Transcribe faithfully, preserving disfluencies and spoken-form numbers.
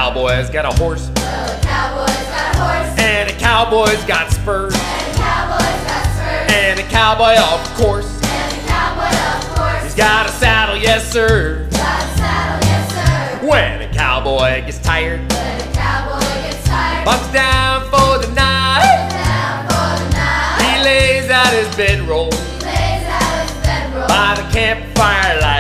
cowboy's got a horse. Well, a cowboy's got a horse. And a cowboy's got spurs. And a cowboy's got spurs. And a cowboy, of course. And a cowboy, of course. He's got a saddle, yes sir. Got a saddle, yes sir. When a cowboy gets tired, When a cowboy gets tired, bunks down for the night. down for the night. He lays out his bedroll He lays out his bedroll by the campfire light.